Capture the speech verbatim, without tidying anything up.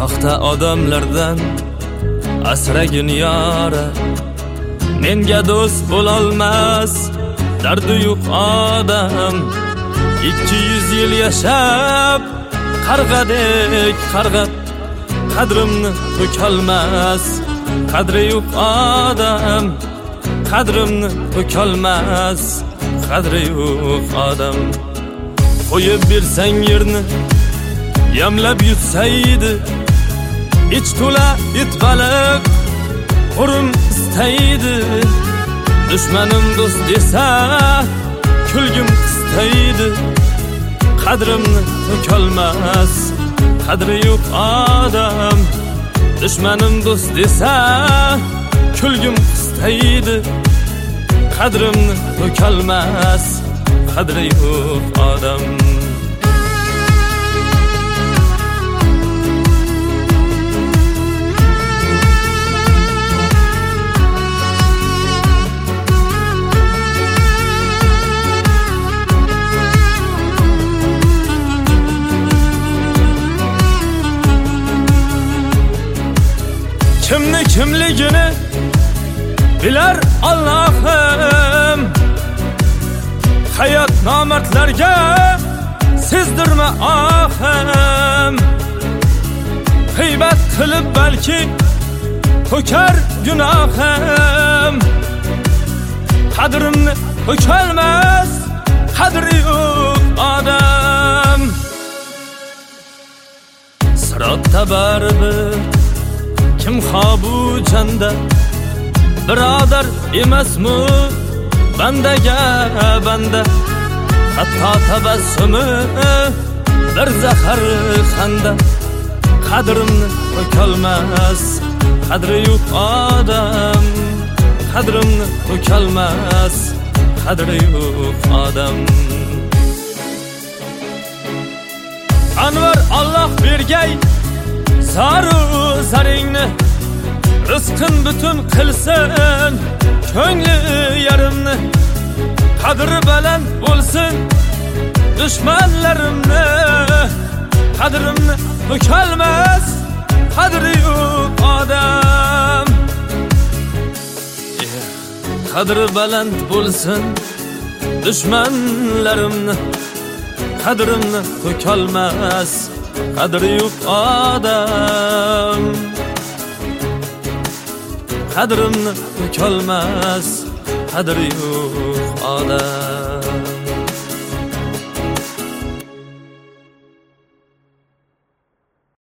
soxta odamlardan asragin yora. Menga do'st bo'lolmas dardi yo'q odam. ikki yuz yil yashab qarg'adek qarg'ab qadrimni to'kolmas. Qadri yo'q odam, qadrimni to'kolmas. Qadri yo'q odam. Qo'yib bersang yerni yamlab yutsaydi. Ich to'la it baliq qo'rim istaydi. Dushmanim do'st desa kulgim istaydi. Qadrimni to'kolmas. Qadri yo'q odam. Dushmanim do'st desa kulgim istaydi. Qadrimni to'kolmas. Qadri yo'q odam. Kimni kimligini bilar Allohim. Hayot nomardlarga sezdirma ohim. G'iybat qilib balki to'kar gunohim. Qadrimni to'kolmas. Qadri yo'q odam. Sirotda baribir kim xobu janda birodar emasmi bandaga banda. Hatto tabassumi bir zahar xanda. Qadrimni to'kolmas. Qadri yo'q odam. Qadrimni to'kolmas. Qadri yo'q odam. Anvar Alloh bergay zaru zaringni. Rizqin butun qilsin ko'ngli yarimni. Qadri baland bo'lsin dushmanlarimni. Qadrimni to'kolmas. Qadri yo'q odam. Qadri baland bo'lsin dushmanlarimni. Qadrimni to'kolmas. Qadri yo'q odam. Qadrimni to'kolmas. Qadri yo'q odam.